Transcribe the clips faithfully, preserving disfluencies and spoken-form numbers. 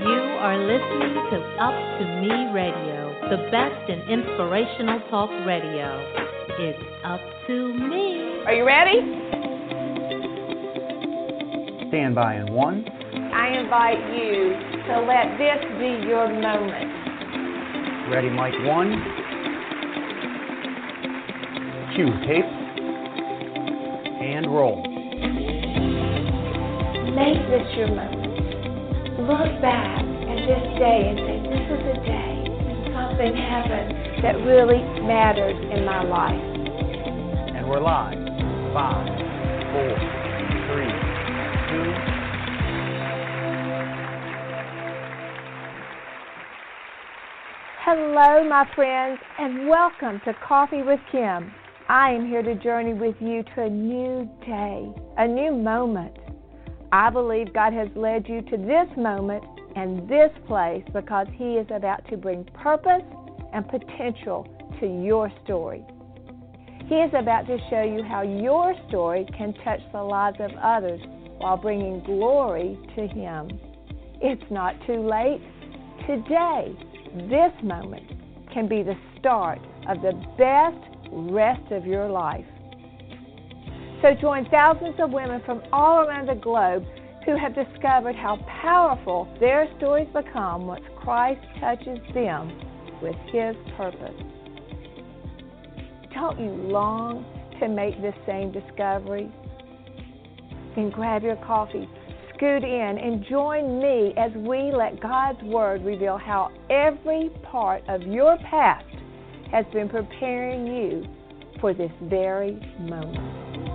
You are listening to Up to Me Radio, the best in inspirational talk radio. It's up to me. Are you ready? Stand by in one. I invite you to let this be your moment. Ready, mic one. Cue tape. And roll. Make this your moment. Look back at this day and say, this is a day something happened that really mattered in my life. And we're live. Five, four, three, two. Hello, my friends, and welcome to Coffee with Kim. I am here to journey with you to a new day, a new moment. I believe God has led you to this moment and this place because He is about to bring purpose and potential to your story. He is about to show you how your story can touch the lives of others while bringing glory to Him. It's not too late. Today, this moment can be the start of the best rest of your life. So join thousands of women from all around the globe who have discovered how powerful their stories become once Christ touches them with His purpose. Don't you long to make this same discovery? Then grab your coffee, scoot in, and join me as we let God's Word reveal how every part of your past has been preparing you for this very moment.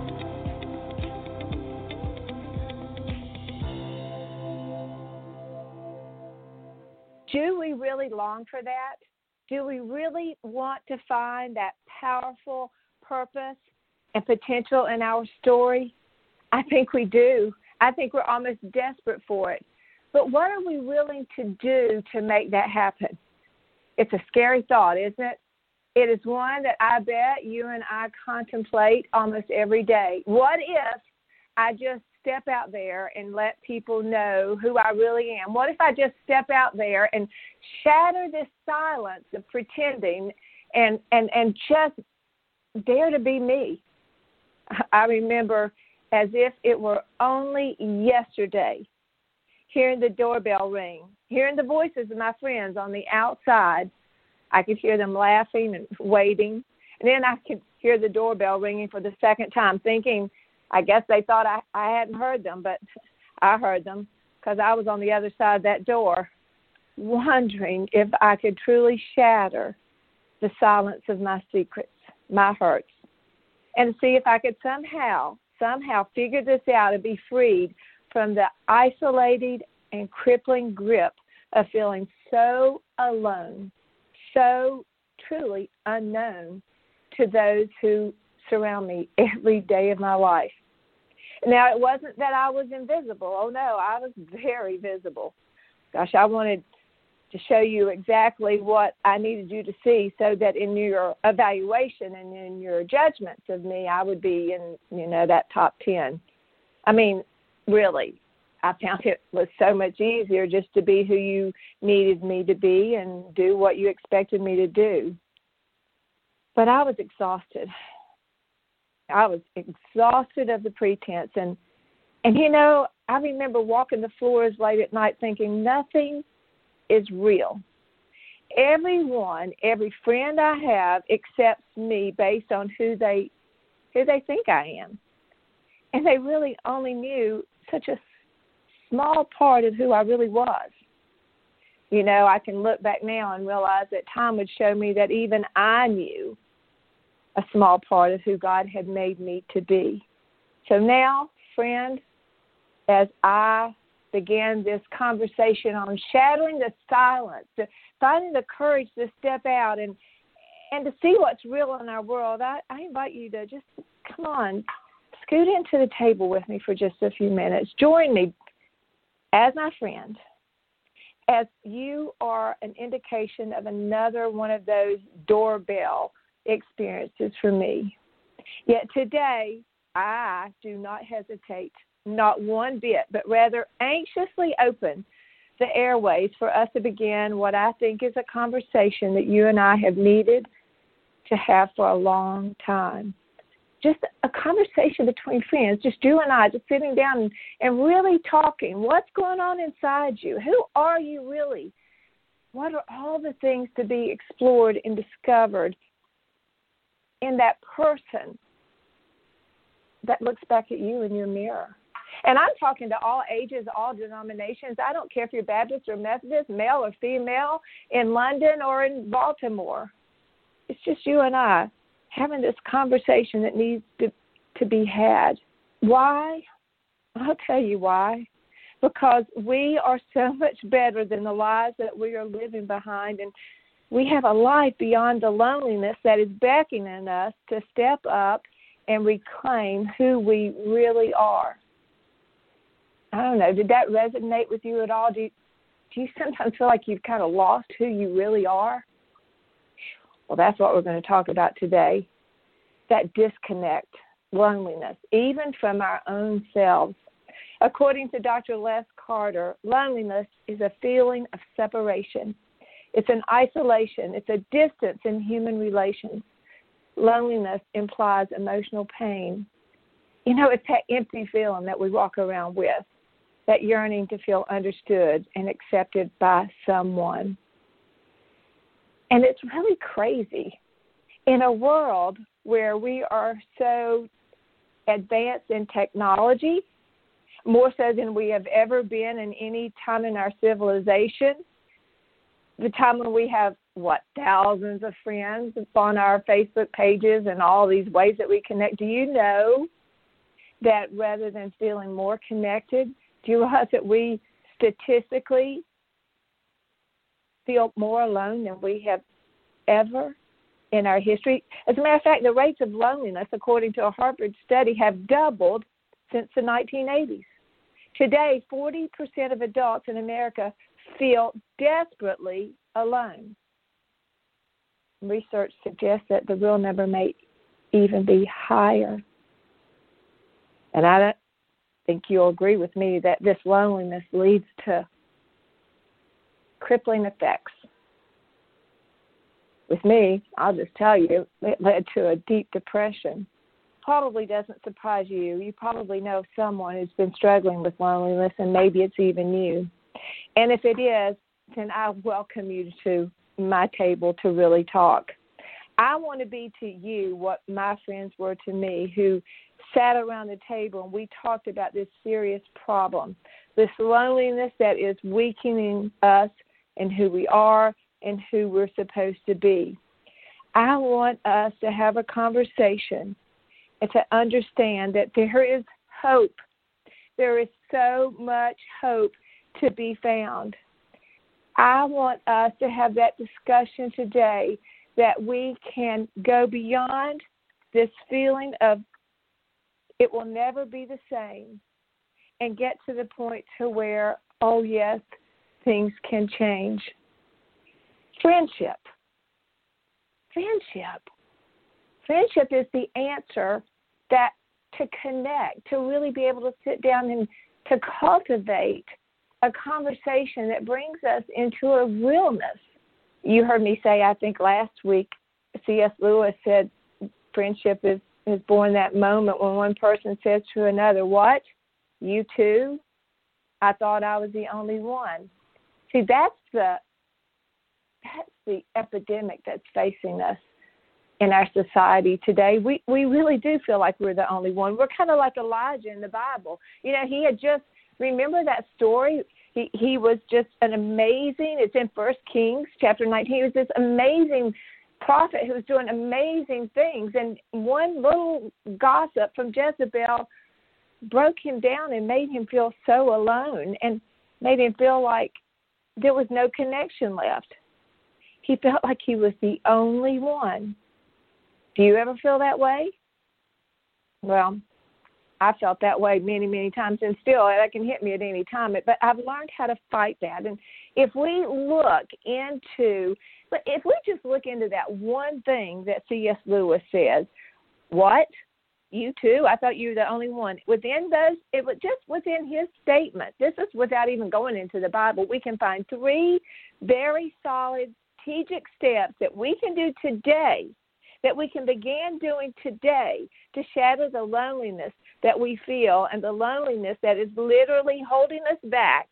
Do we really long for that? Do we really want to find that powerful purpose and potential in our story? I think we do. I think we're almost desperate for it. But what are we willing to do to make that happen? It's a scary thought, isn't it? It is one that I bet you and I contemplate almost every day. What if I just step out there and let people know who I really am? What if I just step out there and shatter this silence of pretending and, and, and just dare to be me? I remember as if it were only yesterday, hearing the doorbell ring, hearing the voices of my friends on the outside. I could hear them laughing and waiting. And then I could hear the doorbell ringing for the second time, thinking, I guess they thought I, I hadn't heard them, but I heard them because I was on the other side of that door, wondering if I could truly shatter the silence of my secrets, my hurts, and see if I could somehow, somehow figure this out and be freed from the isolated and crippling grip of feeling so alone, so truly unknown to those who surround me every day of my life. Now, it wasn't that I was invisible. Oh, no, I was very visible. Gosh, I wanted to show you exactly what I needed you to see so that in your evaluation and in your judgments of me, I would be in, you know, that top ten. I mean, really, I found it was so much easier just to be who you needed me to be and do what you expected me to do. But I was exhausted. I was exhausted of the pretense. And, and, you know, I remember walking the floors late at night thinking nothing is real. Everyone, every friend I have accepts me based on who they who they think I am. And they really only knew such a small part of who I really was. You know, I can look back now and realize that time would show me that even I knew a small part of who God had made me to be. So now, friend, as I began this conversation on shattering the silence, to finding the courage to step out and and to see what's real in our world, I, I invite you to just, come on, scoot into the table with me for just a few minutes. Join me as my friend, as you are an indication of another one of those doorbell experiences for me. Yet today, I do not hesitate, not one bit, but rather anxiously open the airways for us to begin what I think is a conversation that you and I have needed to have for a long time. Just a conversation between friends, just you and I, just sitting down and, and really talking. What's going on inside you? Who are you really? What are all the things to be explored and discovered in that person that looks back at you in your mirror? And I'm talking to all ages, all denominations. I don't care if you're Baptist or Methodist, male or female, in London or in Baltimore. It's just you and I having this conversation that needs to, to be had. Why? I'll tell you why. Because we are so much better than the lies that we are living behind, and we have a life beyond the loneliness that is beckoning us to step up and reclaim who we really are. I don't know, did that resonate with you at all? Do you, do you sometimes feel like you've kind of lost who you really are? Well, that's what we're going to talk about today, that disconnect, loneliness, even from our own selves. According to Doctor Les Carter, loneliness is a feeling of separation. It's an isolation. It's a distance in human relations. Loneliness implies emotional pain. You know, it's that empty feeling that we walk around with, that yearning to feel understood and accepted by someone. And it's really crazy. In a world where we are so advanced in technology, more so than we have ever been in any time in our civilization, the time when we have, what, thousands of friends on our Facebook pages and all these ways that we connect, do you know that rather than feeling more connected, do you realize that we statistically feel more alone than we have ever in our history? As a matter of fact, the rates of loneliness, according to a Harvard study, have doubled since the nineteen eighties. Today, forty percent of adults in America feel desperately alone. Research suggests that the real number may even be higher. And I don't think you'll agree with me that this loneliness leads to crippling effects. With me, I'll just tell you, it led to a deep depression. Probably doesn't surprise you. You probably know someone who's been struggling with loneliness, and maybe it's even you. And if it is, then I welcome you to my table to really talk. I want to be to you what my friends were to me, who sat around the table and we talked about this serious problem, this loneliness that is weakening us and who we are and who we're supposed to be. I want us to have a conversation and to understand that there is hope. There is so much hope to be found. I want us to have that discussion today, that we can go beyond this feeling of it will never be the same and get to the point to where, oh yes, things can change. Friendship. Friendship. Friendship is the answer that to connect, to really be able to sit down and to cultivate a conversation that brings us into a realness. You heard me say, I think last week, C S Lewis said friendship is, is born that moment when one person says to another, what? You too? I thought I was the only one. See, that's the that's the epidemic that's facing us in our society today. We we really do feel like we're the only one. We're kind of like Elijah in the Bible. You know, he had just, remember that story? He he was just an amazing, it's in First Kings chapter nineteen, he was this amazing prophet who was doing amazing things. And one little gossip from Jezebel broke him down and made him feel so alone and made him feel like there was no connection left. He felt like he was the only one. Do you ever feel that way? Well, I felt that way many, many times, and still that can hit me at any time. But I've learned how to fight that. And if we look into, if we just look into that one thing that C S Lewis says, what? you too. I thought you were the only one. Within those, it was just within his statement. This is without even going into the Bible. We can find three very solid strategic steps that we can do today, that we can begin doing today to shatter the loneliness that we feel and the loneliness that is literally holding us back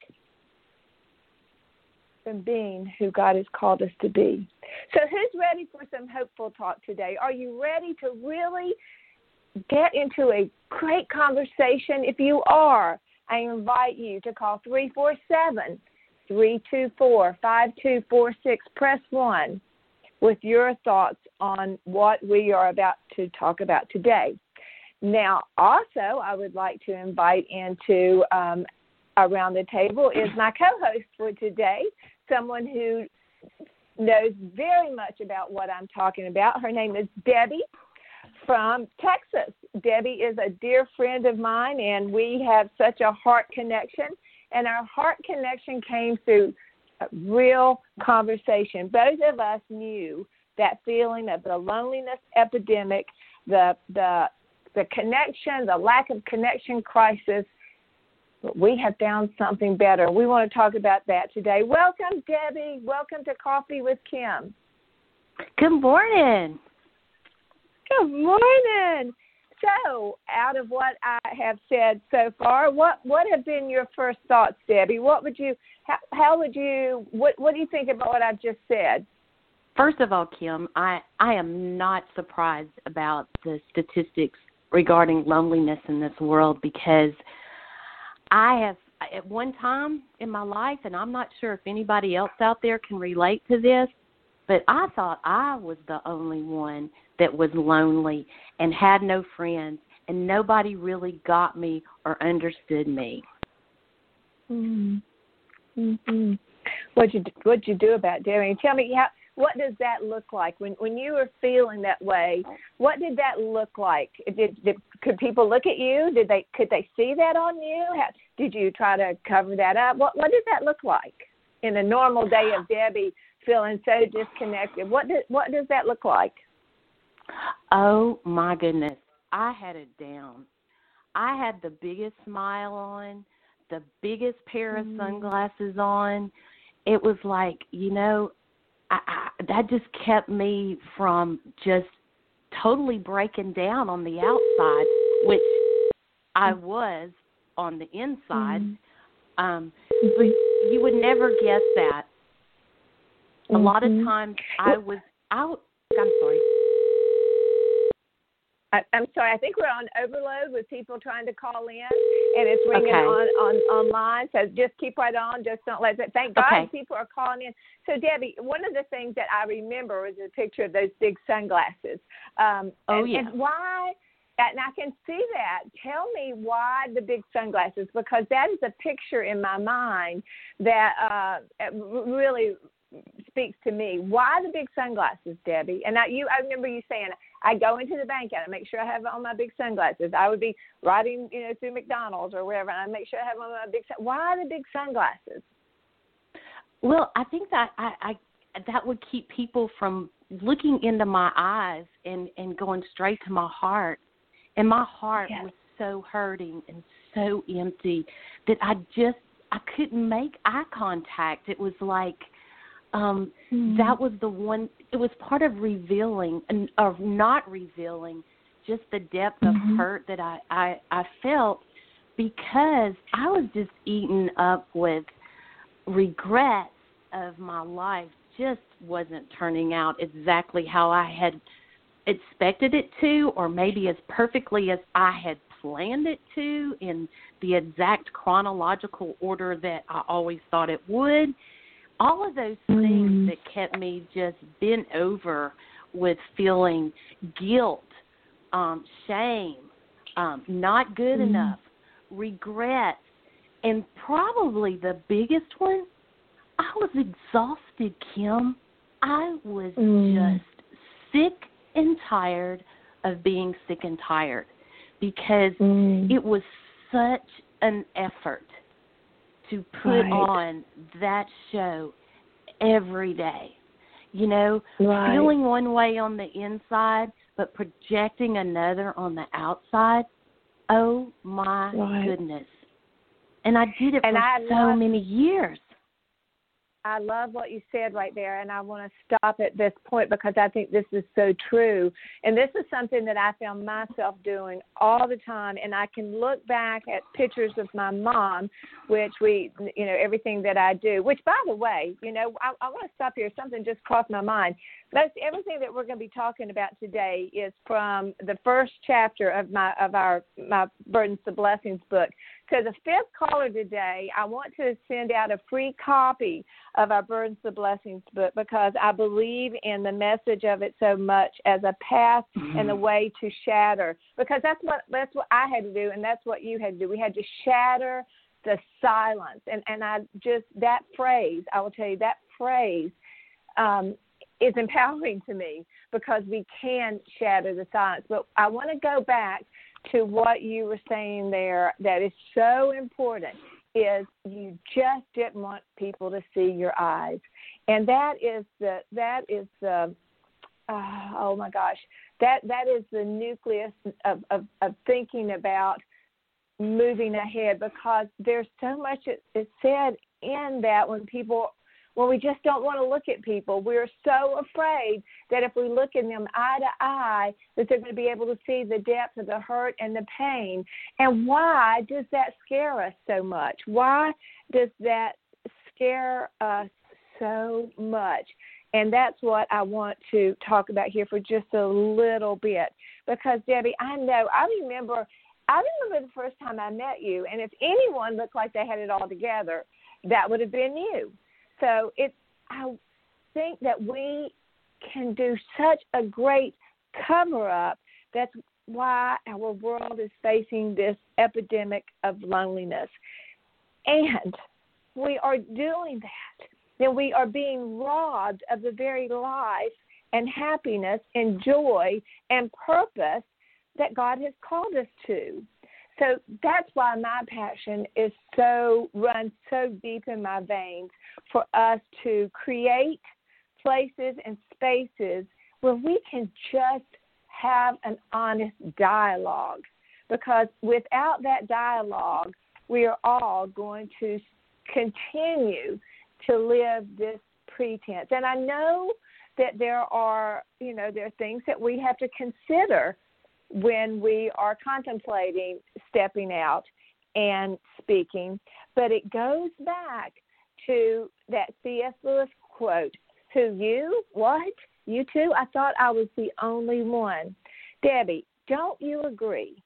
from being who God has called us to be. So who's ready for some hopeful talk today? Are you ready to really get into a great conversation? If you are, I invite you to call three four seven, three two four, five two four six, press one with your thoughts on what we are about to talk about today. Now, also, I would like to invite into um, around the table is my co-host for today, someone who knows very much about what I'm talking about. Her name is Debbie from Texas. Debbie is a dear friend of mine, and we have such a heart connection. And our heart connection came through a real conversation. Both of us knew that feeling of the loneliness epidemic, the the the connection, the lack of connection crisis. But we have found something better. We want to talk about that today. Welcome, Debbie. Welcome to Coffee with Kim. Good morning. Good morning. So, out of what I have said so far, what, what have been your first thoughts, Debbie? What would you, how, how would you, what, what do you think about what I've just said? First of all, Kim, I, I am not surprised about the statistics regarding loneliness in this world, because I have, at one time in my life, and I'm not sure if anybody else out there can relate to this, but I thought I was the only one that was lonely and had no friends, and nobody really got me or understood me. Mm-hmm. Mm-hmm. What'd you What'd you do about it, Debbie? Tell me, how, what does that look like when when you were feeling that way? What did that look like? Did, did could people look at you? Did they could they see that on you? How, did you try to cover that up? What What did that look like in a normal day of Debbie feeling so disconnected? What did, What does that look like? Oh, my goodness. I had it down. I had the biggest smile on, the biggest pair of mm. sunglasses on. It was like, you know, I, I, that just kept me from just totally breaking down on the outside, which I was on the inside. Mm. Um, but you would never guess that. A mm-hmm. lot of times I was out. I'm sorry. I, I'm sorry. I think we're on overload with people trying to call in, and it's ringing okay. on, on online. So just keep right on. Just don't let it. Thank God okay. people are calling in. So Debbie, one of the things that I remember is a picture of those big sunglasses. Um, oh and, yeah. And why? And I can see that. Tell me why the big sunglasses, because that is a picture in my mind that uh, really speaks to me. Why the big sunglasses, Debbie? And I, you, I remember you saying, I go into the bank and I make sure I have on my big sunglasses. I would be riding, you know, through McDonald's or wherever, and I make sure I have on my big. Why the big sunglasses? Well, I think that I, I that would keep people from looking into my eyes and, and going straight to my heart. And my heart yes. was so hurting and so empty that I just I couldn't make eye contact. It was like. Um, mm-hmm. That was the one, it was part of revealing, of not revealing, just the depth mm-hmm. of hurt that I, I, I felt, because I was just eaten up with regrets of my life just wasn't turning out exactly how I had expected it to, or maybe as perfectly as I had planned it to, in the exact chronological order that I always thought it would. All of those things mm. that kept me just bent over with feeling guilt, um, shame, um, not good mm. enough, regret, and probably the biggest one, I was exhausted, Kim. I was mm. just sick and tired of being sick and tired, because mm. it was such an effort to put right. on that show every day. You know, right. feeling one way on the inside, but projecting another on the outside, oh, my right. goodness. And I did it and for I so love, many years. I love what you said right there, and I want to stop at this point because I think this is so true. And this is something that I found myself doing all the time, and I can look back at pictures of my mom, which we, you know, everything that I do, which, by the way, you know, I, I want to stop here. Something just crossed my mind. Most everything that we're going to be talking about today is from the first chapter of my of our my Burdens to Blessings book. To the fifth caller today, I want to send out a free copy of our Burdens to Blessings book because I believe in the message of it so much as a path mm-hmm. and a way to shatter. Because that's what that's what I had to do, and that's what you had to do. We had to shatter the silence, and and I just that phrase. I will tell you that phrase. Um, is empowering to me because we can shatter the silence. But I want to go back to what you were saying there that is so important is you just didn't want people to see your eyes. And that is the, that is the, uh, oh my gosh, that, that is the nucleus of, of, of thinking about moving ahead because there's so much it, it's said in that when people When we just don't want to look at people. We're so afraid that if we look at them eye to eye, that they're going to be able to see the depth of the hurt and the pain. And why does that scare us so much? Why does that scare us so much? And that's what I want to talk about here for just a little bit. Because, Debbie, I know, I remember, I remember the first time I met you, and if anyone looked like they had it all together, that would have been you. So it, I think that we can do such a great cover-up. That's why our world is facing this epidemic of loneliness. And we are doing that. Then we are being robbed of the very life and happiness and joy and purpose that God has called us to. So that's why my passion is so, runs so deep in my veins for us to create places and spaces where we can just have an honest dialogue. Because without that dialogue, we are all going to continue to live this pretense. And I know that there are, you know, there are things that we have to consider when we are contemplating stepping out and speaking. But it goes back to that C S Lewis quote, who you, what, you too? I thought I was the only one. Debbie, don't you agree?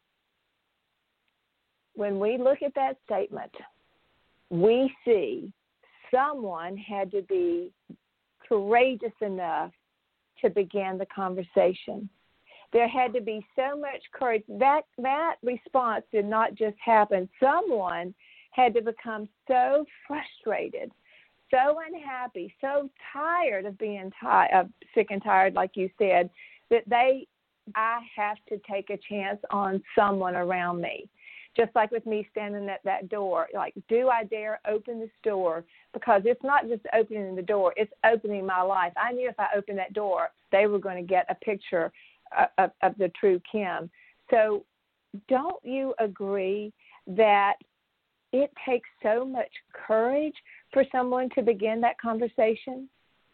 When we look at that statement, we see someone had to be courageous enough to begin the conversation. There had to be so much courage. That that response did not just happen. Someone had to become so frustrated, so unhappy, so tired of being tired, of sick and tired, like you said, that they, I have to take a chance on someone around me. Just like with me standing at that door, like, do I dare open this door? Because it's not just opening the door, it's opening my life. I knew if I opened that door, they were going to get a picture Of, of the true Kim. So don't you agree that it takes so much courage for someone to begin that conversation?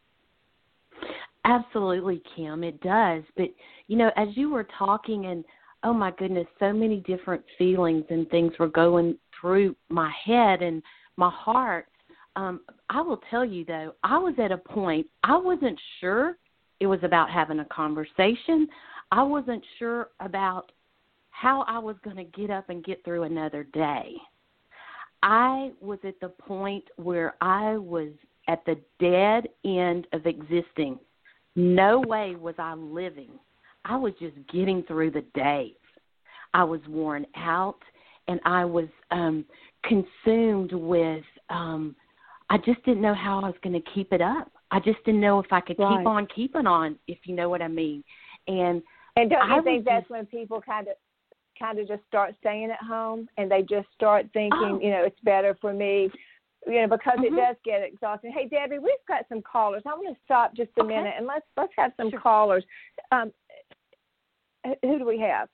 Absolutely, Kim, it does. But, you know, as you were talking and, oh, my goodness, so many different feelings and things were going through my head and my heart, um, I will tell you, though, I was at a point, I wasn't sure it was about having a conversation. I wasn't sure about how I was going to get up and get through another day. I was at the point where I was at the dead end of existing. No way was I living. I was just getting through the days. I was worn out, and I was um, consumed with, um, I just didn't know how I was going to keep it up. I just didn't know if I could right. keep on keeping on, if you know what I mean. And and don't you I think that's just, when people kind of kind of just start staying at home and they just start thinking, oh. you know, it's better for me, you know, because mm-hmm. it does get exhausting. Hey, Debbie, we've got some callers. I'm going to stop just a okay. minute and let's let's have some sure. callers. Um, who do we have?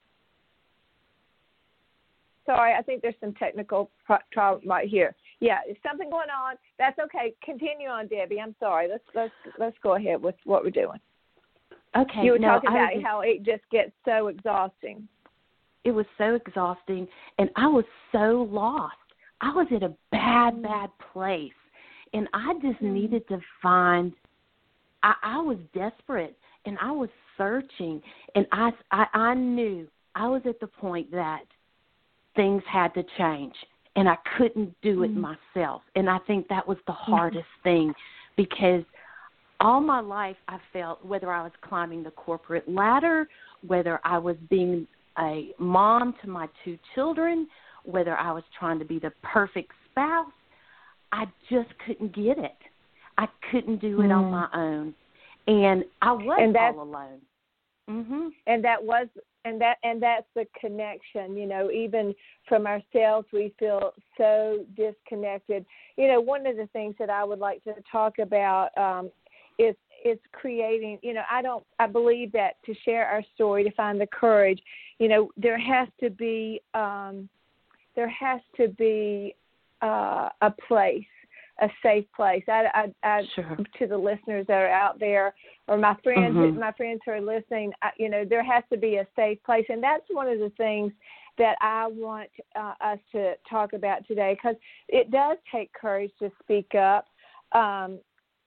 Sorry, I think there's some technical problem right here. Yeah, there's something going on. That's okay. Continue on, Debbie. I'm sorry. Let's let's let's go ahead with what we're doing. Okay. You were no, talking I about was, how it just gets so exhausting. It was so exhausting, and I was so lost. I was at a bad, bad place, and I just mm-hmm. needed to find. I, I was desperate, and I was searching, and I, I I knew I was at the point that things had to change, and I couldn't do it mm-hmm. myself. And I think that was the hardest mm-hmm. thing, because all my life I felt, whether I was climbing the corporate ladder, whether I was being a mom to my two children, whether I was trying to be the perfect spouse, I just couldn't get it. I couldn't do it mm-hmm. on my own. And I was and all alone. Mm-hmm. And that was And that and that's the connection, you know, even from ourselves, we feel so disconnected. You know, one of the things that I would like to talk about um, is is creating, you know, I don't, I believe that to share our story, to find the courage, you know, there has to be, um, there has to be uh, a place, a safe place. I, I, I sure. To the listeners that are out there, or my friends, mm-hmm. my friends who are listening, I, you know, there has to be a safe place, and that's one of the things that I want uh, us to talk about today, because it does take courage to speak up. Um,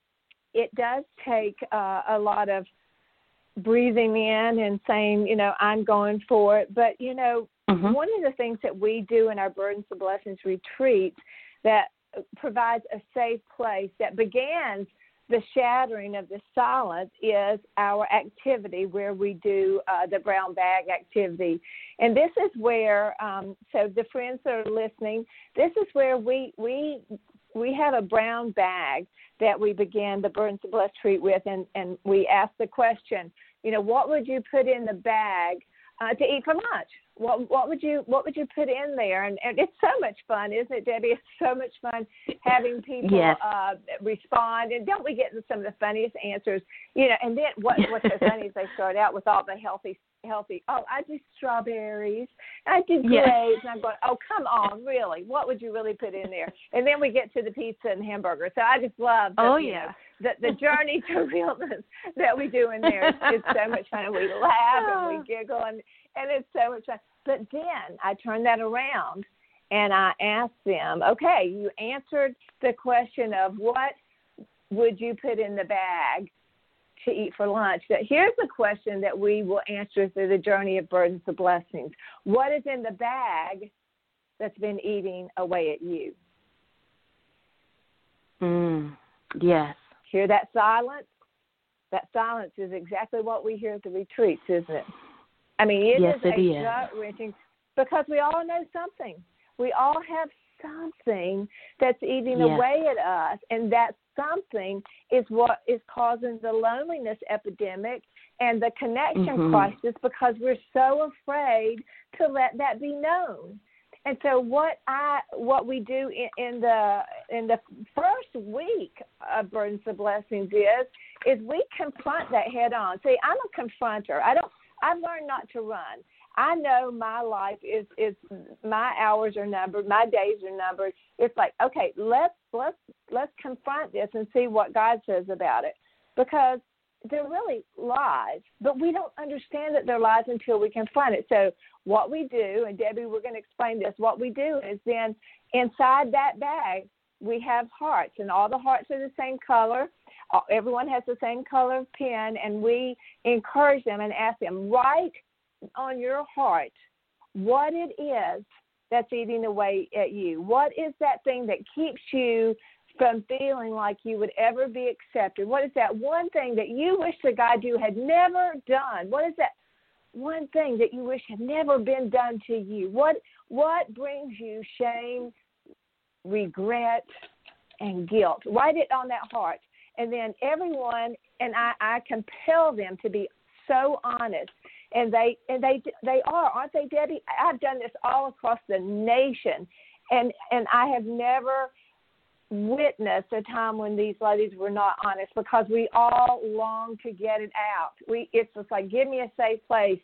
it does take uh, a lot of breathing in and saying, you know, I'm going for it. But, you know, mm-hmm. one of the things that we do in our Burdens to Blessings retreat that provides a safe place that begins the shattering of the silence is our activity where we do uh, the brown bag activity. And this is where, um, so the friends that are listening, this is where we we we have a brown bag that we begin the Burdens to Bless treat with, and, and we ask the question, you know, what would you put in the bag uh, to eat for lunch? What what would you what would you put in there? And, and it's so much fun, isn't it, Debbie? It's so much fun having people yes. uh, respond. And don't we get some of the funniest answers? You know, and then what what's so funny is they start out with all the healthy healthy. Oh, I do strawberries. I do grapes. Yes. And I'm going, oh, come on, really? What would you really put in there? And then we get to the pizza and hamburger. So I just love the, oh, you yeah. know, the, the journey to realness that we do in there. It's, it's so much fun. And we laugh and we giggle, and, and it's so much fun. But then I turn that around and I ask them, okay, you answered the question of what would you put in the bag to eat for lunch. That here's the question that we will answer through the journey of Burdens to Blessings. What is in the bag that's been eating away at you? Mm, yes. Hear that silence? That silence is exactly what we hear at the retreats, isn't it? I mean, it yes, is it a is. gut-wrenching, because we all know something. We all have something that's eating yes. away at us, and that something is what is causing the loneliness epidemic and the connection mm-hmm. crisis, because we're so afraid to let that be known. And so what I what we do in, in the in the first week of Burdens to Blessings is is we confront that head on. See, I'm a confronter. I don't. I've learned not to run. I know my life is is my hours are numbered, my days are numbered. It's like, okay, let's let's let's confront this and see what God says about it, because they're really lies, but we don't understand that they're lies until we confront it. So what we do, and Debbie, we're going to explain this, what we do is then inside that bag, we have hearts, and all the hearts are the same color. Everyone has the same color of pen, and we encourage them and ask them, write on your heart what it is that's eating away at you. What is that thing that keeps you from feeling like you would ever be accepted? What is that one thing that you wish the God you had never done? What is that one thing that you wish had never been done to you? What what brings you shame, regret, and guilt? Write it on that heart. And then everyone, and I, I compel them to be so honest. And they and they they are, aren't they, Debbie? I've done this all across the nation, and and I have never witnessed a time when these ladies were not honest, because we all long to get it out. We it's just like, give me a safe place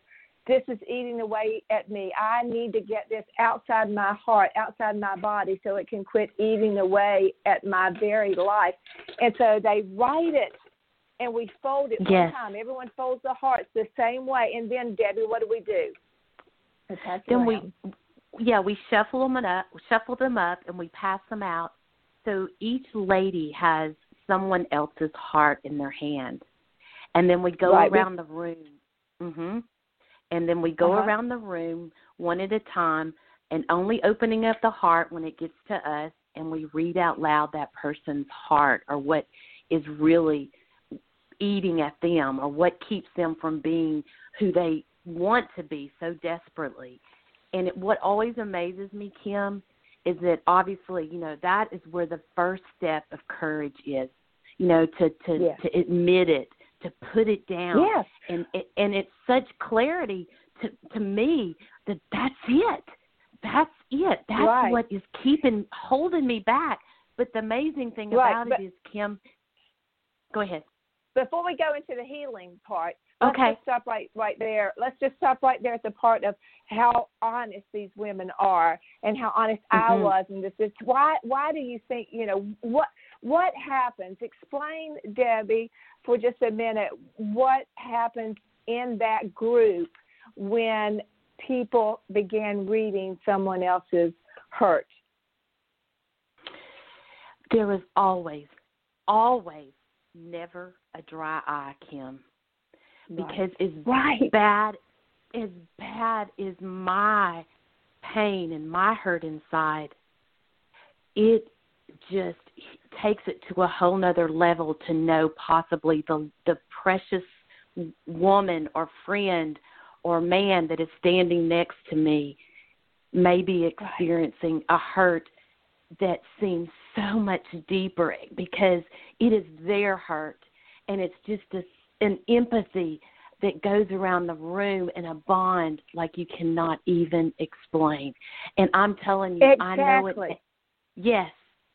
this is eating away at me. I need to get this outside my heart, outside my body, so it can quit eating away at my very life. And so they write it, and we fold it yes. one time. Everyone folds the hearts the same way. And then, Debbie, what do we do? Then we, yeah, we shuffle them up, shuffle them up, and we pass them out. So each lady has someone else's heart in their hand, and then we go right. around the room. Mm-hmm. And then we go uh-huh. around the room one at a time, and only opening up the heart when it gets to us, and we read out loud that person's heart, or what is really eating at them, or what keeps them from being who they want to be so desperately. And it, what always amazes me, Kim, is that obviously, you know, that is where the first step of courage is, you know, to to, yes. to admit it, to put it down. Yes. And it, and it's such clarity to to me that that's it. That's it. That's right. what is keeping, holding me back. But the amazing thing right. about but, it is, Kim, go ahead. Before we go into the healing part, let's okay. just stop right, right there. Let's just stop right there at the part of how honest these women are and how honest mm-hmm. I was in this. It's why why do you think, you know, what what happens? Explain, Debbie, for just a minute, what happens in that group when people began reading someone else's hurt? There is always, always, never a dry eye, Kim. Because right. as right. bad, as bad as my pain and my hurt inside, it just takes it to a whole nother level to know possibly the the precious woman or friend or man that is standing next to me may be experiencing a hurt that seems so much deeper because it is their hurt, and it's just a, an empathy that goes around the room in a bond like you cannot even explain. And I'm telling you, exactly. I know it. Yes.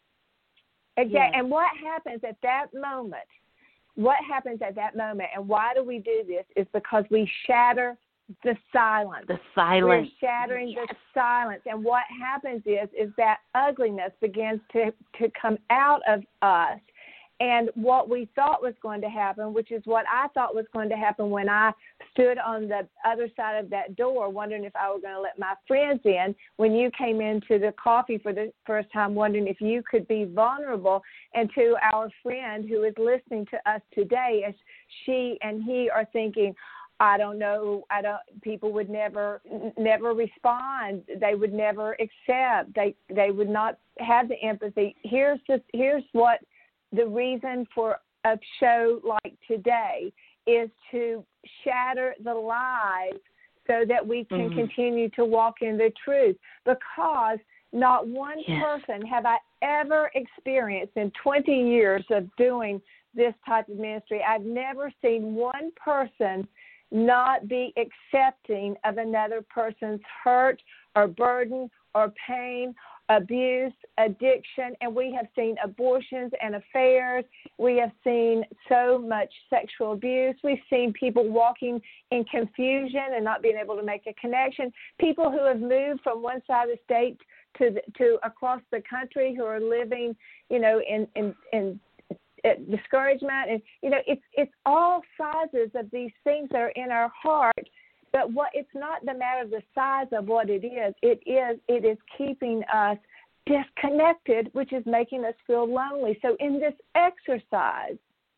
Exactly. Yes. And what happens at that moment, what happens at that moment, and why do we do this, is because we shatter the silence. The silence. We're shattering yes. the silence. And what happens is, is that ugliness begins to, to come out of us. And what we thought was going to happen, which is what I thought was going to happen when I stood on the other side of that door wondering if I were going to let my friends in, when you came into the coffee for the first time wondering if you could be vulnerable, and to our friend who is listening to us today, as she and he are thinking, I don't know, I don't, people would never, never respond. They would never accept. They, they would not have the empathy. Here's just, here's what the reason for a show like today is, to shatter the lies so that we can mm-hmm. continue to walk in the truth. Because not one yes. person have I ever experienced in twenty years of doing this type of ministry. I've never seen one person not be accepting of another person's hurt or burden or pain, abuse, addiction, and we have seen abortions and affairs. We have seen so much sexual abuse. We've seen people walking in confusion and not being able to make a connection. People who have moved from one side of the state to the, to across the country, who are living, you know, in in, in discouragement, and you know, it's it's all sizes of these things that are in our heart. But what it's not the matter of the size of what it is. It is it is keeping us disconnected, which is making us feel lonely. So in this exercise,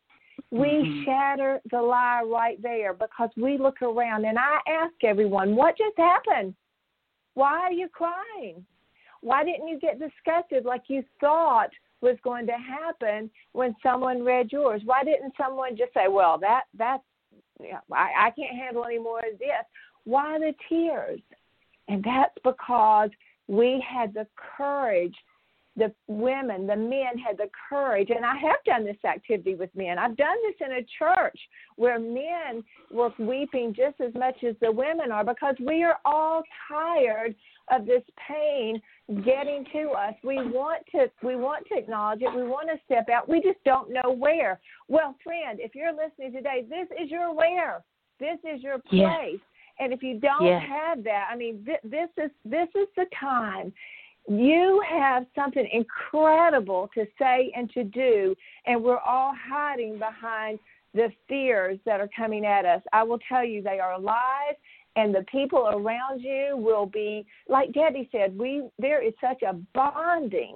we mm-hmm. shatter the lie right there, because we look around and I ask everyone, what just happened? Why are you crying? Why didn't you get disgusted like you thought was going to happen when someone read yours? Why didn't someone just say, well, that that's, you know, I, I can't handle any more of this? Why the tears? And that's because we had the courage, the women, the men had the courage, and I have done this activity with men. I've done this in a church where men were weeping just as much as the women are, because we are all tired of this pain getting to us. We want to we want to acknowledge it. We want to step out. We just don't know where. Well, friend, if you're listening today, this is your where. This is your place. Yes. And if you don't yes. have that, I mean, th- this is this is the time. You have something incredible to say and to do, and we're all hiding behind the fears that are coming at us. I will tell you, they are alive, and the people around you will be, like Debbie said, we there is such a bonding.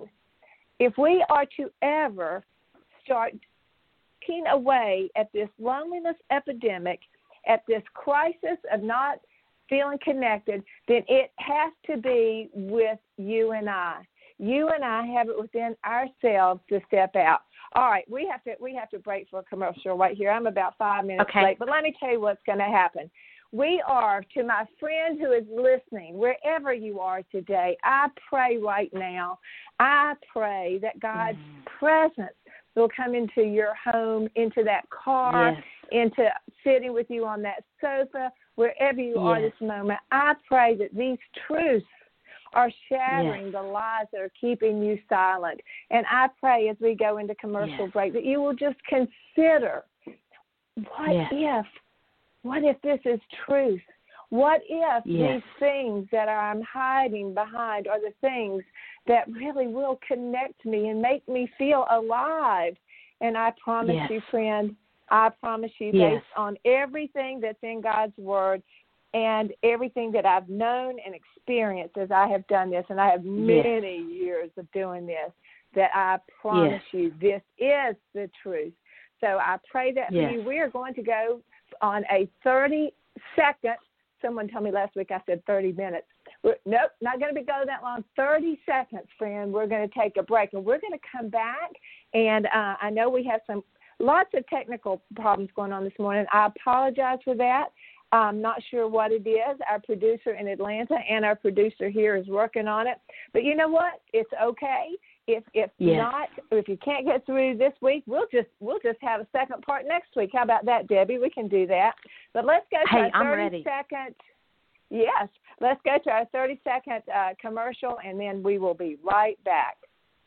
If we are to ever start taking away at this loneliness epidemic, at this crisis of not feeling connected, then it has to be with you and I. You and I have it within ourselves to step out. All right, we have to we have to break for a commercial right here. I'm about five minutes okay. late, but let me tell you what's going to happen. We are, to my friend who is listening, wherever you are today, I pray right now, I pray that God's mm. presence will come into your home, into that car, yes. into sitting with you on that sofa, wherever you yes. are this moment. I pray that these truths are shattering yes. the lies that are keeping you silent. And I pray as we go into commercial yes. break that you will just consider, what yes. if, what if this is truth? What if yes. these things that I'm hiding behind are the things that really will connect me and make me feel alive? And I promise yes. you, friend, I promise you, yes. based on everything that's in God's Word and everything that I've known and experienced as I have done this, and I have many yes. years of doing this, that I promise yes. you this is the truth. So I pray that yes. for you. We are going to go on a thirty-second, someone told me last week I said thirty minutes. We're, nope, not going to be go that long. thirty seconds, friend. We're going to take a break, and we're going to come back. And uh, I know we have some lots of technical problems going on this morning. I apologize for that. I'm not sure what it is. Our producer in Atlanta and our producer here is working on it. But you know what? It's okay. If if yes. not, if you can't get through this week, we'll just we'll just have a second part next week. How about that, Debbie? We can do that. But let's go to hey, our I'm thirty second. Yes, let's go to our thirty second uh, commercial, and then we will be right back.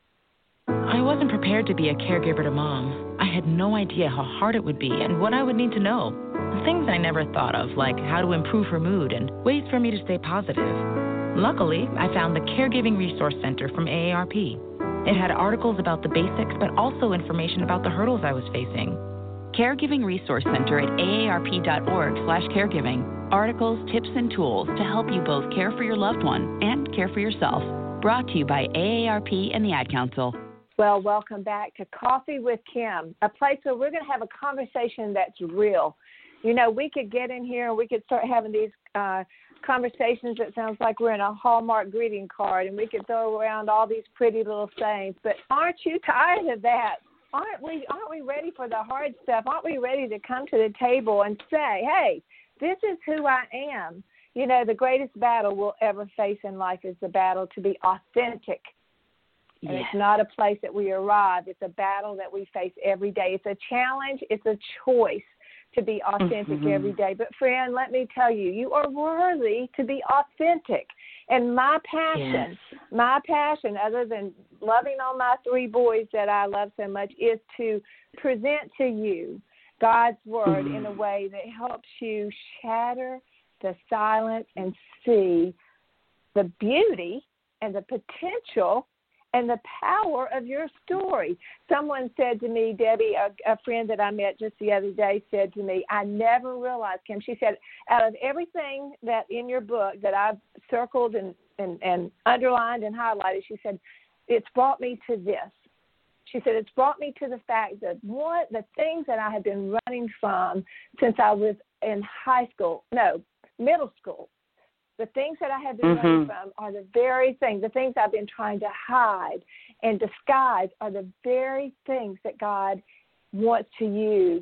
I wasn't prepared to be a caregiver to Mom. I had no idea how hard it would be and what I would need to know. Things I never thought of, like how to improve her mood and ways for me to stay positive. Luckily, I found the Caregiving Resource Center from A A R P. It had articles about the basics, but also information about the hurdles I was facing. Caregiving Resource Center at aarp.org slash caregiving. Articles, tips, and tools to help you both care for your loved one and care for yourself. Brought to you by A A R P and the Ad Council. Well, welcome back to Coffee with Kim, a place where we're going to have a conversation that's real. You know, we could get in here and we could start having these uh, conversations that sounds like we're in a Hallmark greeting card, and we could throw around all these pretty little sayings. But aren't you tired of that? Aren't we? Aren't we ready for the hard stuff? Aren't we ready to come to the table and say, "Hey, this is who I am"? You know, the greatest battle we'll ever face in life is the battle to be authentic. And yes. it's not a place that we arrive. It's a battle that we face every day. It's a challenge. It's a choice to be authentic mm-hmm. every day. But, friend, let me tell you, you are worthy to be authentic. And my passion, yes. my passion, other than loving on my three boys that I love so much, is to present to you God's Word mm-hmm. in a way that helps you shatter the silence and see the beauty and the potential and the power of your story. Someone said to me, Debbie, a, a friend that I met just the other day said to me, I never realized, Kim, she said, out of everything that in your book that I've circled and, and, and underlined and highlighted, she said, it's brought me to this. She said, it's brought me to the fact that what the things that I have been running from since I was in high school, no, middle school, the things that I have been mm-hmm. running from are the very things, the things I've been trying to hide and disguise are the very things that God wants to use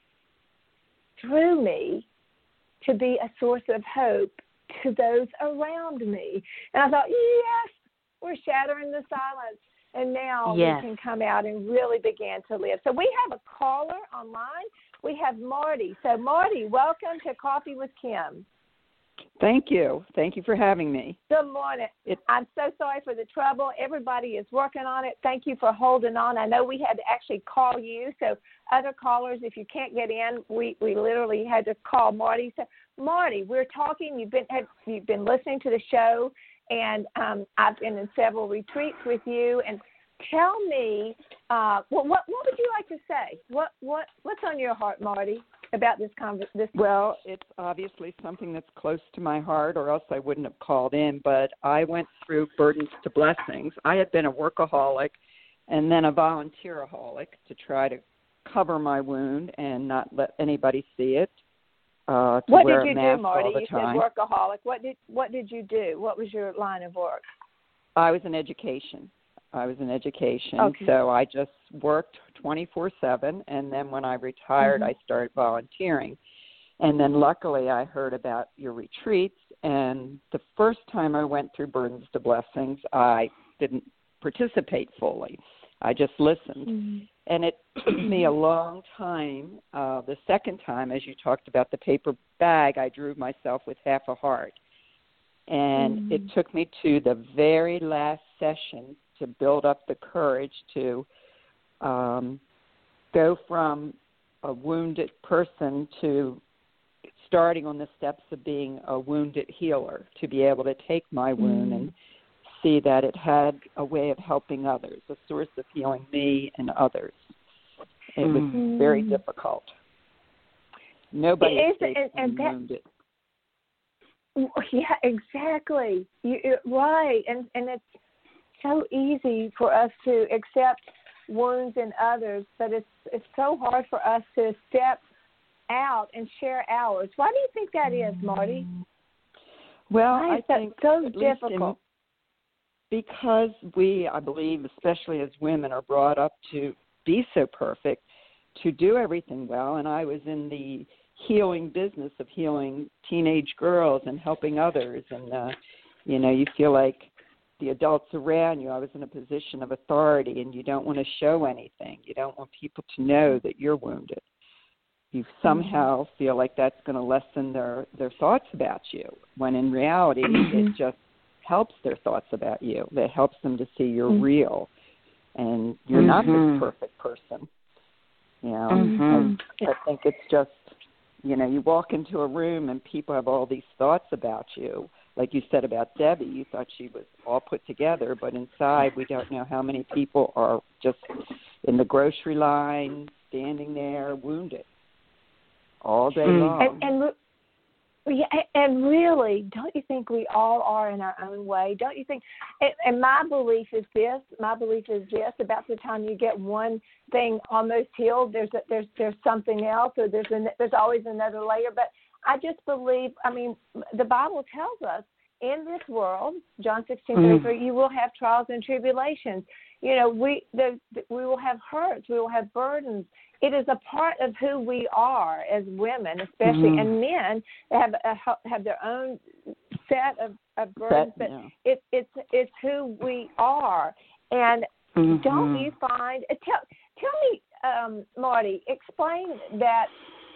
through me to be a source of hope to those around me. And I thought, yes, we're shattering the silence. And now yes. we can come out and really begin to live. So we have a caller online. We have Marty. So, Marty, welcome to Coffee with Kim. Thank you. Thank you for having me. Good morning. It, I'm so sorry for the trouble. Everybody is working on it. Thank you for holding on. I know we had to actually call you, so other callers, if you can't get in, we, we literally had to call Marty. So, Marty, we're talking. You've been have, you've been listening to the show, and um, I've been in several retreats with you. And tell me, uh, what, what what would you like to say? What what what's on your heart, Marty, about this conversation? Well, it's obviously something that's close to my heart, or else I wouldn't have called in. But I went through Burdens to Blessings. I had been a workaholic and then a volunteeraholic to try to cover my wound and not let anybody see it. Uh, to what wear did you a mask do, Marty? all the You time. said workaholic. What did what did you do? What was your line of work? I was in education. I was in education, Okay. so I just worked twenty-four seven, and then when I retired, Mm-hmm. I started volunteering. And then luckily I heard about your retreats, and the first time I went through Burdens to Blessings, I didn't participate fully. I just listened. Mm-hmm. And it took me a long time. Uh, the second time, as you talked about the paper bag, I drew myself with half a heart. And Mm-hmm. it took me to the very last session to build up the courage to um, go from a wounded person to starting on the steps of being a wounded healer, to be able to take my wound Mm-hmm. and see that it had a way of helping others, a source of healing me and others. It Mm-hmm. was very difficult. Nobody It is, escapes and- and being that- wounded. Yeah, exactly. You, you're right, and and it's so easy for us to accept wounds in others, but it's it's so hard for us to step out and share ours. Why do you think that is, Marty? Well, Why I is that think so at least in- difficult? because we, I believe, especially as women, are brought up to be so perfect, to do everything well. And I was in the healing business of healing teenage girls and helping others. And, uh, you know, you feel like the adults around you, I was in a position of authority, and you don't want to show anything. You don't want people to know that you're wounded. You somehow feel like that's going to lessen their, their thoughts about you, when in reality Mm-hmm. it just helps their thoughts about you. It helps them to see you're Mm-hmm. real and you're not Mhm. this perfect person. You know, Mhm. I, I think it's just, you know, you walk into a room and people have all these thoughts about you. Like you said about Debbie, you thought she was all put together, but inside we don't know how many people are just in the grocery line, standing there, wounded all day Mm. long. And, and re- yeah, and really, don't you think we all are in our own way? Don't you think? And, and my belief is this. My belief is this: about the time you get one thing almost healed, there's a, there's there's something else, or there's a, there's always another layer. But I just believe. I mean, the Bible tells us in this world, John sixteen thirty-three, mm. you will have trials and tribulations. You know, we the, we will have hurts, we will have burdens. It is a part of who we are as women, especially, mm-hmm. and men have a, have their own set of, of burdens. But yeah. it, it's it's who we are. And mm-hmm. don't you find? Tell tell me, um, Marty, explain that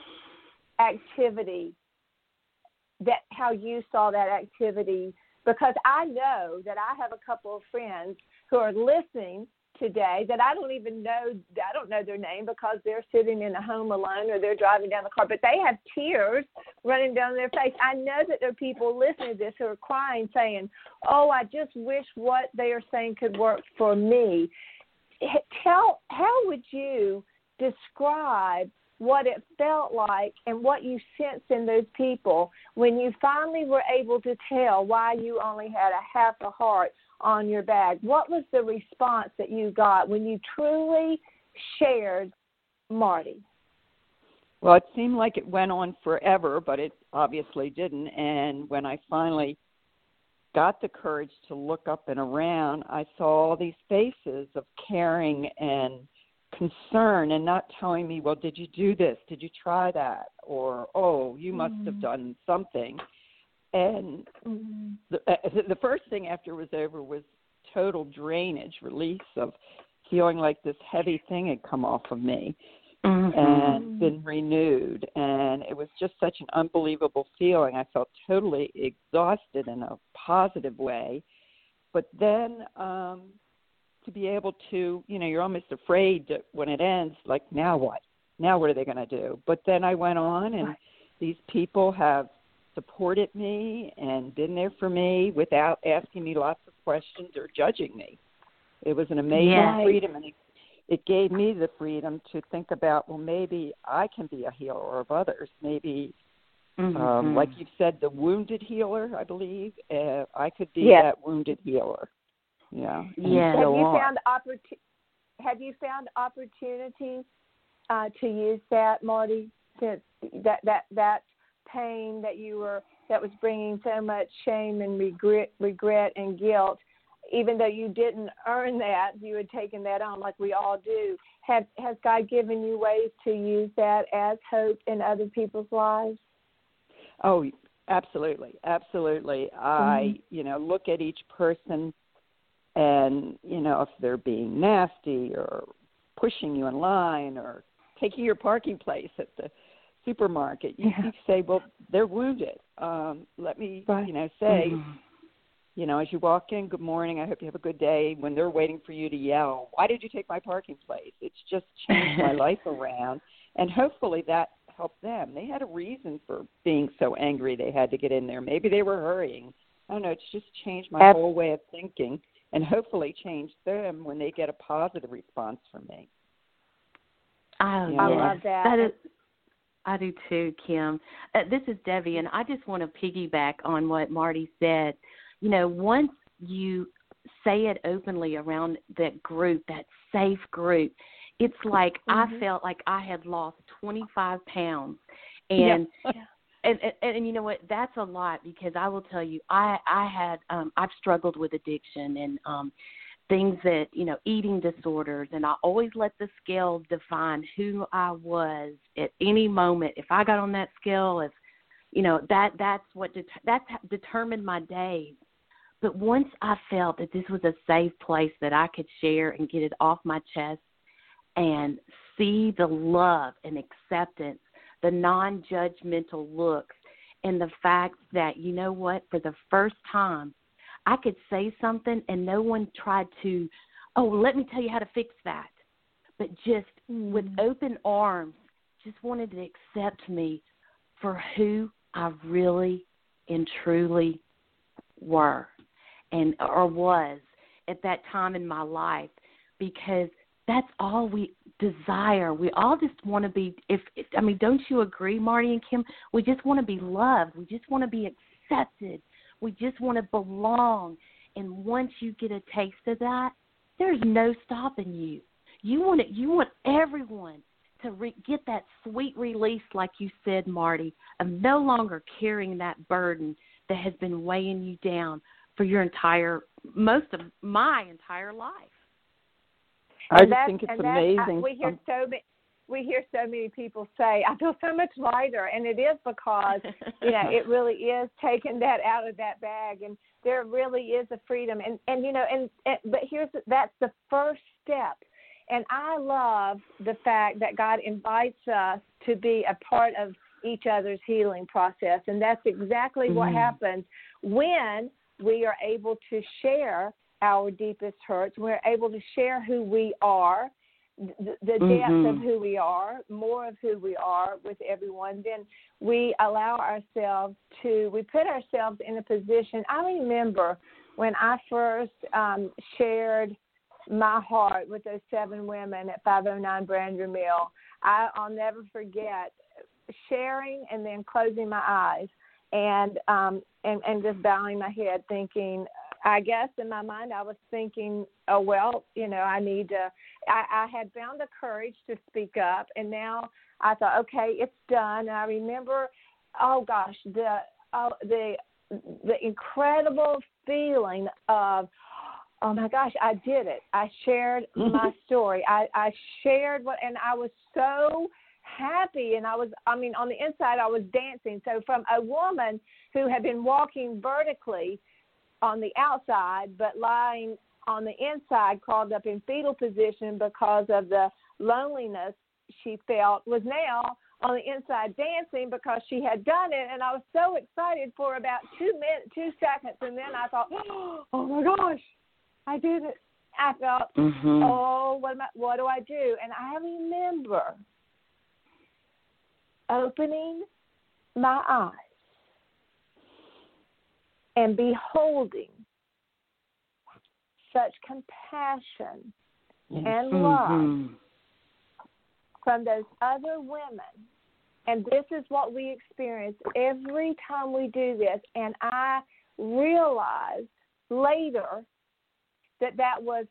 activity. That how you saw that activity, because I know that I have a couple of friends who are listening today that I don't even know, I don't know their name because they're sitting in a home alone or they're driving down the car, but they have tears running down their face. I know that there are people listening to this who are crying saying, oh, I just wish what they are saying could work for me. Tell, how would you describe what it felt like and what you sensed in those people when you finally were able to tell why you only had a half a heart on your bag? What was the response that you got when you truly shared Marty? Well, it seemed like it went on forever, but it obviously didn't. And when I finally got the courage to look up and around, I saw all these faces of caring and concern, and not telling me, well, did you do this? Did you try that? Or, oh, you must mm-hmm. have done something. And mm-hmm. the, uh, the first thing after it was over was total drainage, release of feeling like this heavy thing had come off of me. mm-hmm. and been renewed. And it was just such an unbelievable feeling. I felt totally exhausted in a positive way. But then um, to be able to, you know, you're almost afraid that when it ends, like, now what? Now what are they going to do? But then I went on, and these people have supported me and been there for me without asking me lots of questions or judging me. It was an amazing yes. freedom, and it, it gave me the freedom to think about, well, maybe I can be a healer of others. Maybe, mm-hmm. um, like you said, the wounded healer, I believe, uh, I could be yes. that wounded healer. Yeah. Yeah. Have so you on. found opportu- Have you found opportunity uh, to use that, Marty? To, that that that pain that you were that was bringing so much shame and regret, regret and guilt, even though you didn't earn that, you had taken that on like we all do. Have has God given you ways to use that as hope in other people's lives? Oh, absolutely, absolutely. Mm-hmm. I, you know, look at each person, and you know, if they're being nasty or pushing you in line or taking your parking place at the supermarket, you, yeah. you say, well, they're wounded. Um, let me, right. you know, say, mm-hmm. you know, as you walk in, good morning, I hope you have a good day, when they're waiting for you to yell, why did you take my parking place? It's just changed my life around. And hopefully that helped them. They had a reason for being so angry they had to get in there. Maybe they were hurrying. I don't know. It's just changed my Ab- whole way of thinking, and hopefully changed them when they get a positive response from me. Oh, you know? I love that. that is, I do too, Kim. Uh, this is Debbie, and I just want to piggyback on what Marty said. You know, once you say it openly around that group, that safe group, it's like mm-hmm. I felt like I had lost twenty-five pounds. And, yeah. and, and and you know what? That's a lot, because I will tell you, I, I had, um, I've struggled with addiction and um, things that, you know, eating disorders, and I always let the scale define who I was at any moment. If I got on that scale, if, you know, that that's what, det- that's determined my days. But once I felt that this was a safe place that I could share and get it off my chest and see the love and acceptance, the non-judgmental looks, and the fact that, you know what, for the first time, I could say something and no one tried to, oh, let me tell you how to fix that. But just mm. with open arms, just wanted to accept me for who I really and truly were and or was at that time in my life, because that's all we desire. We all just want to be, if, if I mean, don't you agree, Marty and Kim? We just want to be loved. We just want to be accepted. We just want to belong. And once you get a taste of that, there's no stopping you. You want it, you want everyone to re- get that sweet release, like you said, Marty, of no longer carrying that burden that has been weighing you down for your entire, most of my entire life. I just think it's amazing. I, we hear um, so many. We hear so many people say, I feel so much lighter, and it is because, you know, it really is taking that out of that bag, and there really is a freedom. And, and you know, and, and but here's, that's the first step. And I love the fact that God invites us to be a part of each other's healing process, and that's exactly mm-hmm. what happens when we are able to share our deepest hurts. We're able to share who we are, the, the depth mm-hmm. of who we are, more of who we are with everyone. Then we allow ourselves to, we put ourselves in a position. I remember when I first um, shared my heart with those seven women at five oh nine Brander Mill. I, I'll never forget sharing and then closing my eyes and um, and, and just bowing my head, thinking, I guess in my mind I was thinking, oh, well, you know, I need to, I, I had found the courage to speak up, and now I thought, okay, it's done. And I remember, oh, gosh, the oh, the the incredible feeling of, oh, my gosh, I did it. I shared my story. I, I shared what, and I was so happy, and I was, I mean, on the inside I was dancing. So from a woman who had been walking vertically on the outside, but lying on the inside, crawled up in fetal position because of the loneliness she felt was now on the inside dancing because she had done it, and I was so excited for about two minutes, two seconds, and then I thought, oh my gosh, I did it. I felt, mm-hmm. oh, what am I, what do I do? And I remember opening my eyes and beholding such compassion and mm-hmm. love from those other women. And this is what we experience every time we do this. And I realized later that that was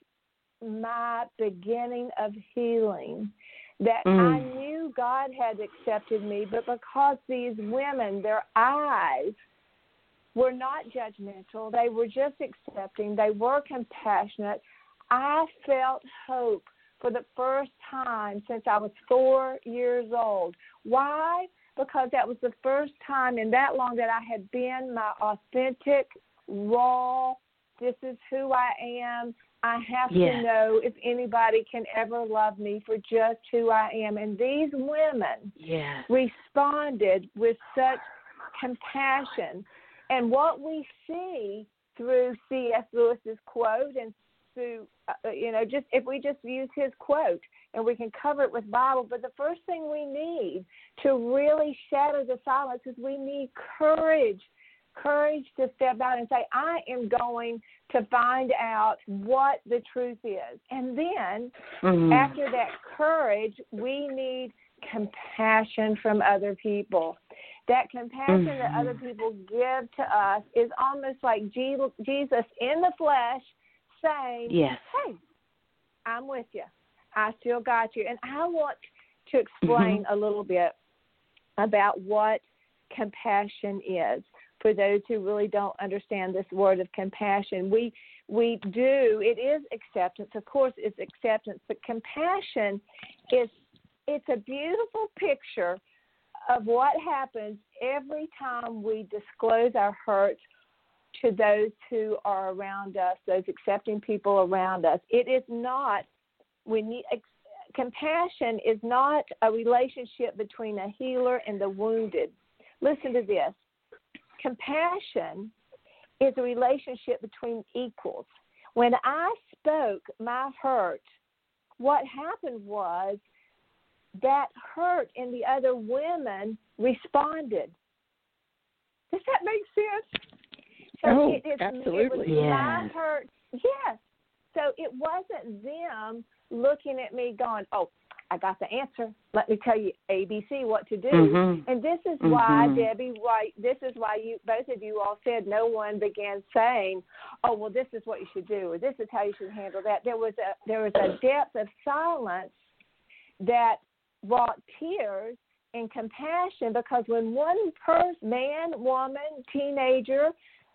my beginning of healing, that mm. I knew God had accepted me, but because these women, their eyes were not judgmental, they were just accepting, they were compassionate, I felt hope for the first time since I was four years old. Why? Because that was the first time in that long that I had been my authentic, raw, this is who I am. I have yes. to know if anybody can ever love me for just who I am. And these women yes. responded with such compassion. And what we see through C S Lewis's quote and through, uh, you know, just if we just use his quote and we can cover it with Bible, but the first thing we need to really shatter the silence is we need courage. Courage to step out and say, I am going to find out what the truth is. And then mm-hmm. after that courage, we need compassion from other people. That compassion mm-hmm. that other people give to us is almost like Jesus in the flesh saying, yes. hey, I'm with you. I still got you. And I want to explain mm-hmm. a little bit about what compassion is. For those who really don't understand this word of compassion, we we do, it is acceptance. Of course, it's acceptance, but compassion is, it's a beautiful picture of what happens every time we disclose our hurts to those who are around us, those accepting people around us. It is not, we need, compassion is not a relationship between a healer and the wounded. Listen to this. Compassion is a relationship between equals. When I spoke my hurt, what happened was that hurt in the other women responded. Does that make sense? So oh, it, it, absolutely. It was yes. my hurt. Yes. So it wasn't them looking at me going, oh, I got the answer. Let me tell you A B C what to do. Mm-hmm. And this is mm-hmm. why, Debbie, why this is why you both of you all said no one began saying, oh, well, this is what you should do, or this is how you should handle that. There was a there was a depth of silence that brought tears and compassion, because when one person, man, woman, teenager,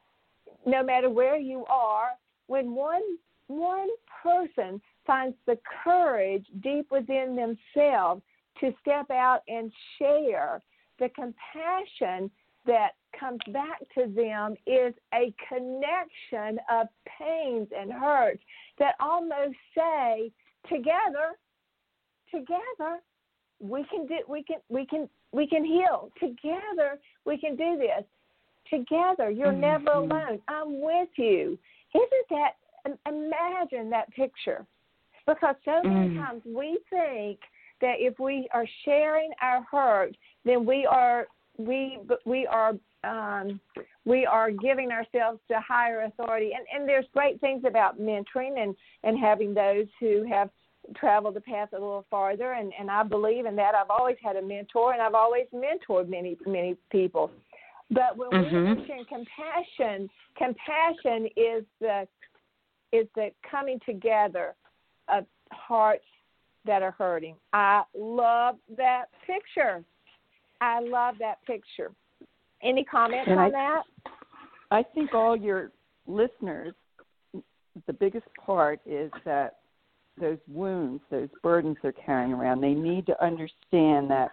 no matter where you are, when one one person finds the courage deep within themselves to step out and share, the compassion that comes back to them is a connection of pains and hurts that almost say, together, together, we can do, we can, we can, we can heal. Together, we can do this. Together, you're mm-hmm. never alone. I'm with you. Isn't that, imagine that picture. Because so many mm. times we think that if we are sharing our hurt, then we are we we are um, we are giving ourselves to higher authority. And, and there's great things about mentoring and, and having those who have traveled the path a little farther. And, and I believe in that. I've always had a mentor, and I've always mentored many many people. But when mm-hmm. we mention compassion, compassion is the is the coming together of hearts that are hurting. I love that picture. I love that picture. Any comments and on I, that? I think all your listeners, the biggest part is that those wounds, those burdens they're carrying around, they need to understand that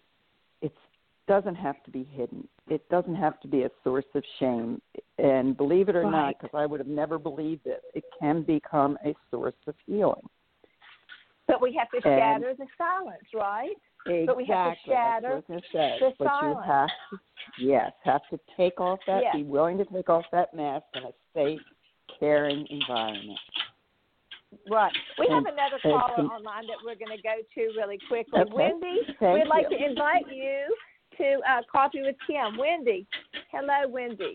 it doesn't have to be hidden. It doesn't have to be a source of shame. And believe it or right. not, because I would have never believed it, it can become a source of healing. But we have to And shatter the silence, right? Exactly. But we have to shatter That's what I said. the but silence. you have to, yes, have to take off that, Yes. be willing to take off that mask in a safe, caring environment. Right. We And- have another and caller some- online that we're going to go to really quickly. Okay. Wendy, Thank we'd like you. to invite you to uh, Coffee with Kim. Wendy. Hello, Wendy.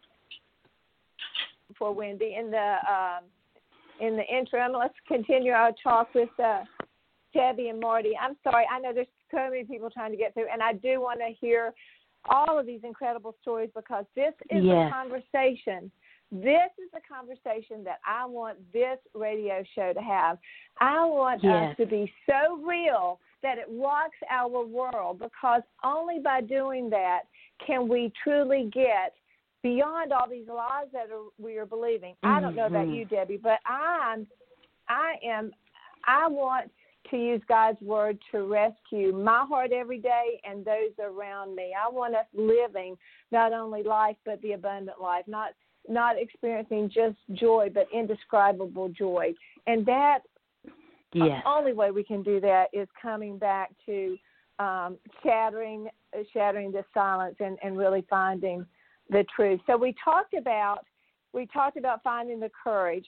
For Wendy. In the um, in the interim, let's continue our talk with uh, Debbie and Marty. I'm sorry. I know there's so many people trying to get through, and I do want to hear all of these incredible stories because this is Yes. a conversation. This is the conversation that I want this radio show to have. I want Yes. us to be so real that it rocks our world because only by doing that can we truly get beyond all these lies that are, we are believing. Mm-hmm. I don't know about you, Debbie, but I'm, I am, I want to use God's word to rescue my heart every day and those around me. I want us living not only life but the abundant life, not not experiencing just joy but indescribable joy. And that Yes. the only way we can do that is coming back to um, shattering shattering the silence and, and really finding the truth. So we talked about we talked about finding the courage.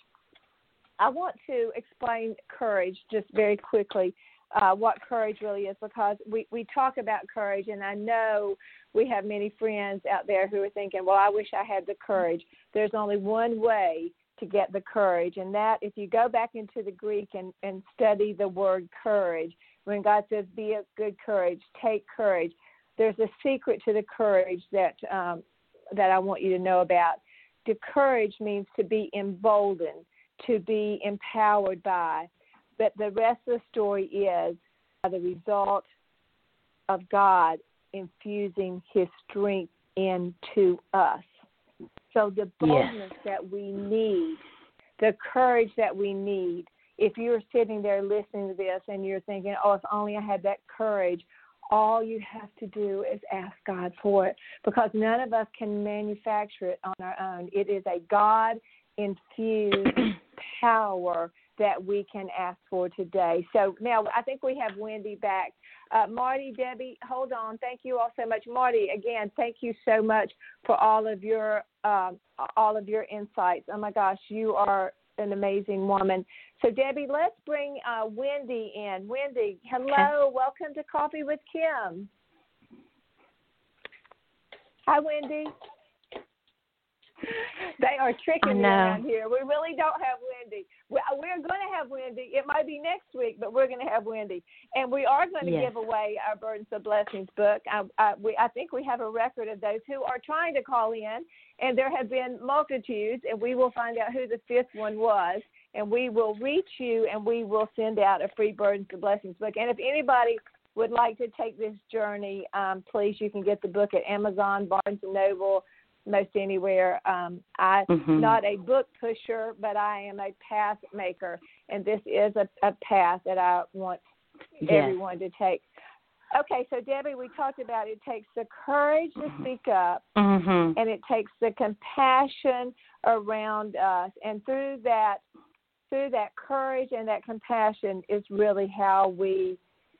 I want to explain courage just very quickly, uh, what courage really is, because we, we talk about courage, and I know we have many friends out there who are thinking, well, I wish I had the courage. There's only one way to get the courage, and that if you go back into the Greek and, and study the word courage, when God says be of good courage, take courage, there's a secret to the courage that um, that I want you to know about. The courage means to be emboldened, to be empowered by, but the rest of the story is the result of God infusing his strength into us. So the boldness yes. that we need, the courage that we need, if you're sitting there listening to this and you're thinking, oh, if only I had that courage, all you have to do is ask God for it, because none of us can manufacture it on our own. It is a God-infused power that we can ask for today. So now I think we have Wendy back. Uh, Marty, Debbie, hold on. Thank you all so much. Marty, again, thank you so much for all of your um, all of your insights. Oh, my gosh, you are an amazing woman. So, Debbie, let's bring uh, Wendy in. Wendy, hello. Okay. Welcome to Coffee with Kim. Hi, Wendy. They are tricking me around here. We really don't have Wendy. We're going to have Wendy. It might be next week, but we're going to have Wendy. And we are going to yes. give away our Burdens of Blessings book. I, I, we, I think we have a record of those who are trying to call in, and there have been multitudes, and we will find out who the fifth one was, and we will reach you, and we will send out a free Burdens of Blessings book. And if anybody would like to take this journey, um, please, you can get the book at Amazon, Barnes and Noble, most anywhere. Um, I'm mm-hmm. not a book pusher, but I am a path maker, and this is a, a path that I want yes. everyone to take. Okay, so Debbie, we talked about it takes the courage to speak up, mm-hmm. and it takes the compassion around us, and through that, through that courage and that compassion is really how we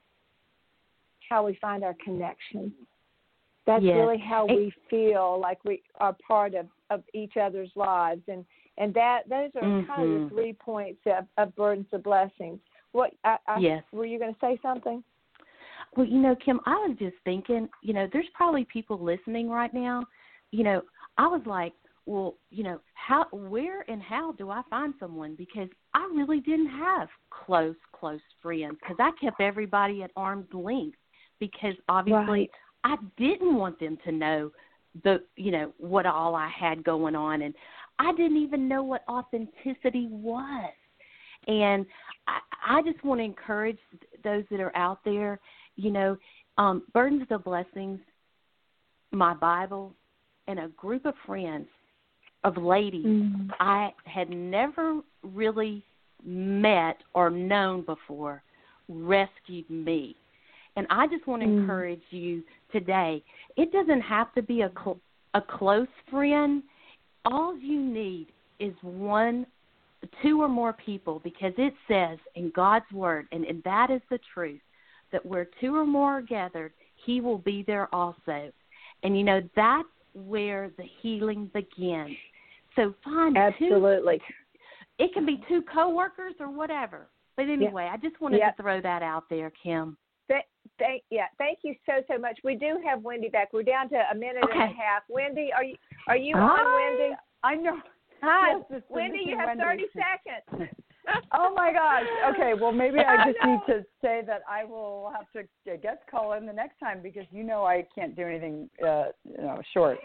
how we find our connection. That's yes. really how we feel like we are part of, of each other's lives. And, and that those are mm-hmm. kind of the three points of, of Burdens of Blessings. What I, I, yes. Were you going to say something? Well, you know, Kim, I was just thinking, you know, there's probably people listening right now. You know, I was like, well, you know, how, where and how do I find someone? Because I really didn't have close, close friends because I kept everybody at arm's length because obviously right. – I didn't want them to know the, you know, what all I had going on, and I didn't even know what authenticity was. And I, I just want to encourage those that are out there, you know, um, Burdens of Blessings, my Bible, and a group of friends, of ladies mm-hmm. I had never really met or known before rescued me. And I just want to mm. encourage you today. It doesn't have to be a cl- a close friend. All you need is one two or more people, because it says in God's word, and, and that is the truth, that where two or more are gathered, he will be there also. And, you know, that's where the healing begins. So find Absolutely. two. It can be two coworkers or whatever. But anyway, yeah. I just wanted yeah. to throw that out there, Kim. Th- thank, yeah, thank you so, so much. We do have Wendy back. We're down to a minute okay. and a half. Wendy, are you are you Hi. on, Wendy? I know. Hi, yes, Wendy, you have Wendy. thirty seconds. Oh, my gosh. Okay, well, maybe I just I need to say that I will have to, I guess, call in the next time because you know I can't do anything, uh, you know, short.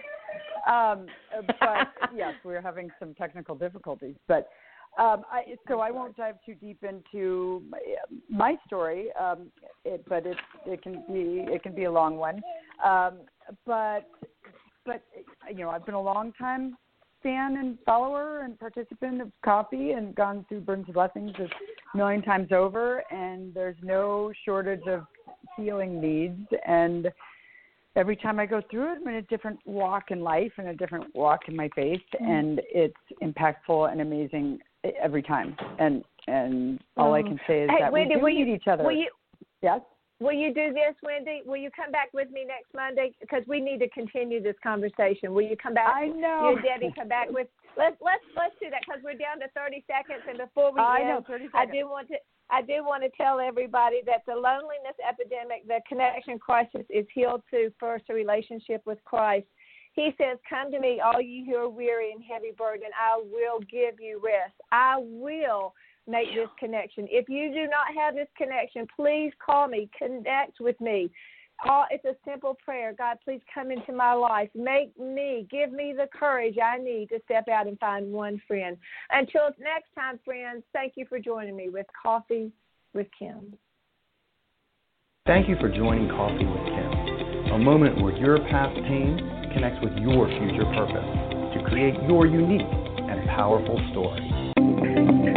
Um, but, yes, we're having some technical difficulties. But um, I, so I won't dive too deep into my, my story, um, it, but it, it can be it can be a long one. Um, but, but, you know, I've been a long time fan and follower and participant of coffee and gone through Burdens of Blessings a million times over, and there's no shortage of healing needs. And every time I go through it, I'm in a different walk in life and a different walk in my faith, and it's impactful and amazing every time. And and all I can say is hey, that Wendy, we do will need you, each other. Will you, yes? Will you do this, Wendy? Will you come back with me next Monday? Because we need to continue this conversation. Will you come back? I know. You and Debbie come back with. Let's let's let's do that because we're down to thirty seconds. And before we I end, know, thirty I seconds. do want to I do want to tell everybody that the loneliness epidemic, the connection crisis, is healed through first a relationship with Christ. He says, "Come to me, all you who are weary and heavy burdened. I will give you rest. I will make this connection. If you do not have this connection, please call me. Connect with me. Oh, it's a simple prayer. God, please come into my life. Make me, give me the courage I need to step out and find one friend." Until next time, friends, thank you for joining me with Coffee with Kim. Thank you for joining Coffee with Kim, a moment where your past pain connects with your future purpose to create your unique and powerful story.